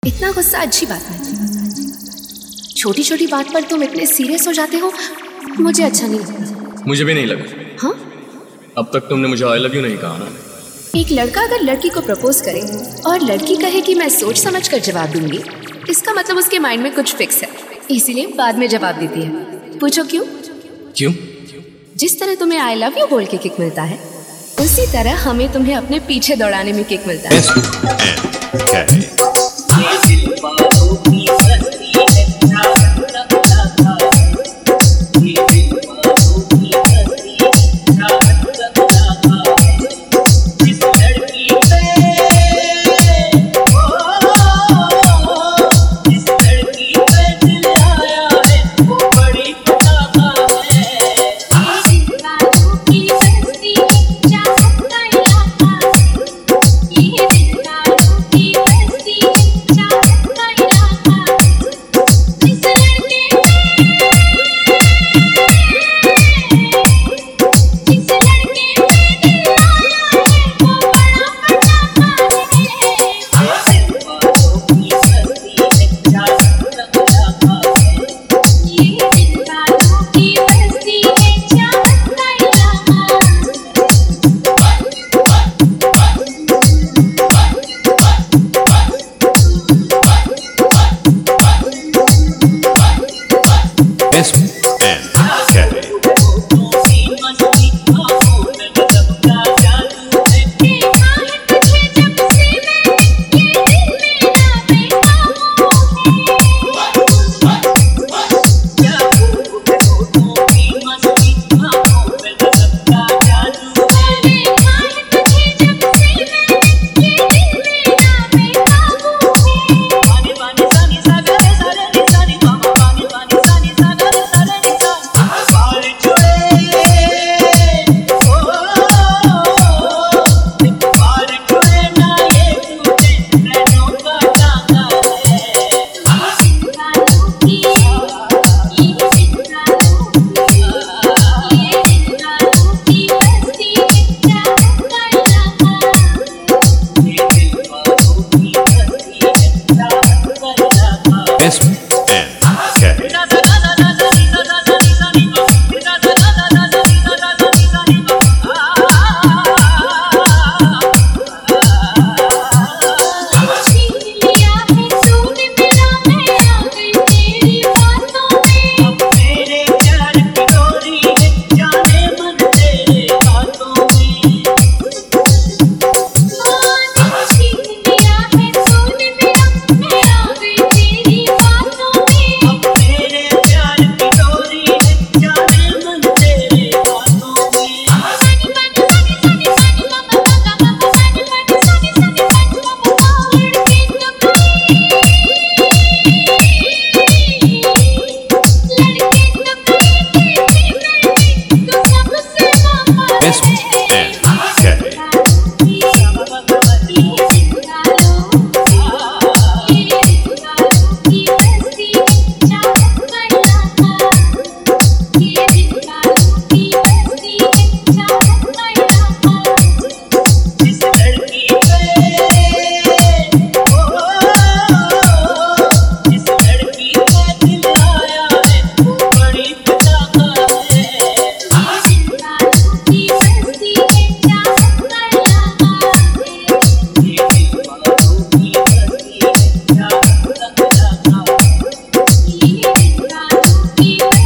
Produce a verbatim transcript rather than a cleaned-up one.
इतना गुस्सा अच्छी बात नहीं। छोटी छोटी बात पर तुम इतने सीरियस हो जाते हो, मुझे अच्छा नहीं लगता। मुझे भी नहीं लगा। हाँ? अब तक तुमने मुझे आई लव यू नहीं कहा ना। एक लड़का अगर लड़की को प्रपोज करे और लड़की कहे कि मैं सोच समझ कर जवाब दूंगी, इसका मतलब उसके माइंड में कुछ फिक्स है, इसीलिए बाद में जवाब देती है। पूछो क्यों? क्यों? जिस तरह तुम्हें आई लव यू बोल के किक मिलता है, उसी तरह हमें तुम्हें अपने पीछे दौड़ाने में किक मिलता है। Keep